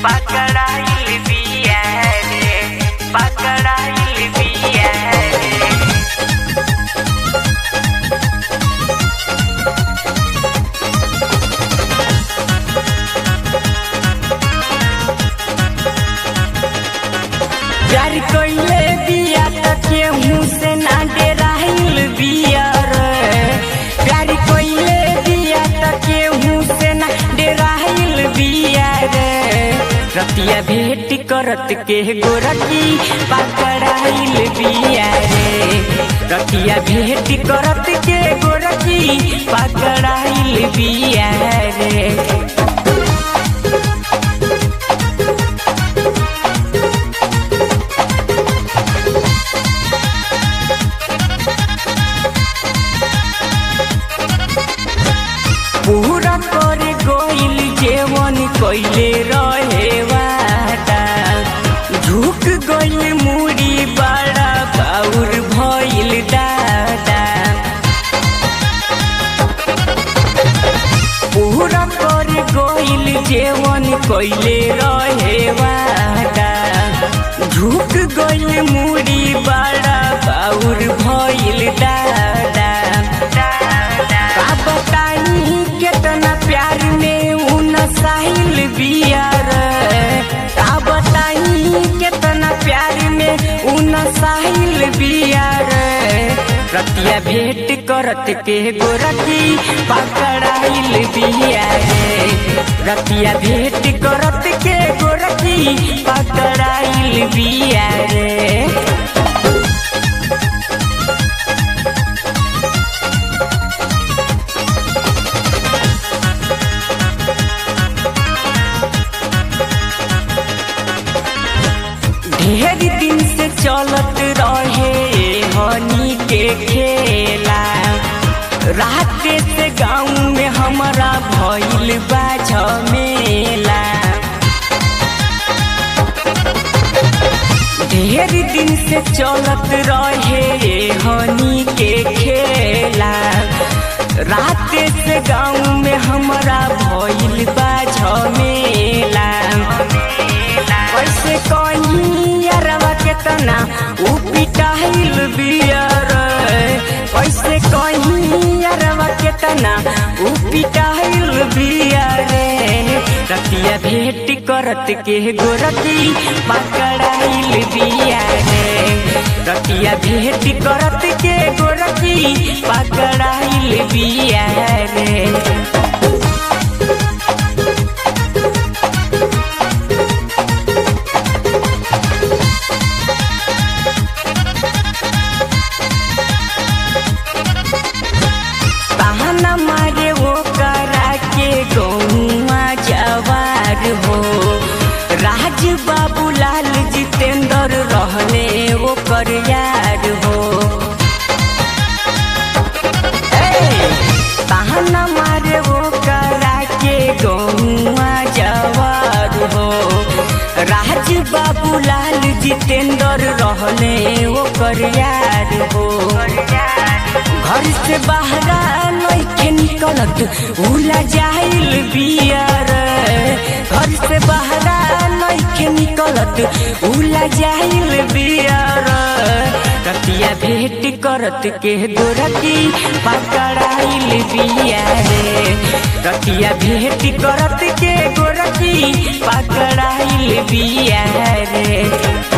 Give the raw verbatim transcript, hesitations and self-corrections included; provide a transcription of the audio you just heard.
पकड़ाइल बिया रे, पकड़ाइल बिया रे। प्यार कइले बिया त केहू से ना डराइल बिया रे। प्यार कइले बिया त केहू से ना डराइल बिया रे। रतिया भेट करत के गोरकी पकड़ाइल बिया रे। रतिया भेट करत के गोरकी पकड़ाइल बिया रे। पूरा कर गोइल जेवन कइले रहे वादा। झुक गइल मुड़ी बड़ा बाउर भइल दादा। पूरा कर गोइल जेवन कइले रहे वादा। झुक गइल मुड़ी बड़ा बाउर भइल दादा। का बताई केतना प्यार में उ नसाइल बिया रे। का बताई केतना प्यार में उ नसाइल बिया रे। रतिया भेट करत के गोरकी पकड़ाइल बिया रे। रतिया भेट करत के गोरकी पकड़ाइल बिया रे। ढेर दिन से चलत रहे हनी के खेला। रात से गाँव में हमारा भइल बा झमेला। ढेर दिन से चलत रहे हनी के खेला। रात से गाँव में हमारा भइल बा झमेला। कैसे कहीं यारवा केतना उ पिटाइल बिया रे। कैसे कहीं यारवा केतना उ पिटाइल बिया रे। रतिया भेट करत के गोरकी पकड़ाइल बिया रे। रतिया भेट करत के गोरकी पकड़ाइल बिया रे। मारे वो करा के गौआ जवार हो। राज बाबू लाल जितेंद्र रहने वो कर यार हो। ताना मारे वो करा के गौआ जवार हो। राज बाबू लाल जितेंद्र रहने वो कर यार हो। घर से बाहरा नइखे निकलत उला जाइल बिया रे। घर से बाहरा नइखे निकलत उला जाइल बिया रे। रतिया भेट करत के गोरकी पकड़ाइल बिया रे। रतिया भेट करत के गोरकी पकड़ाइल बिया रे।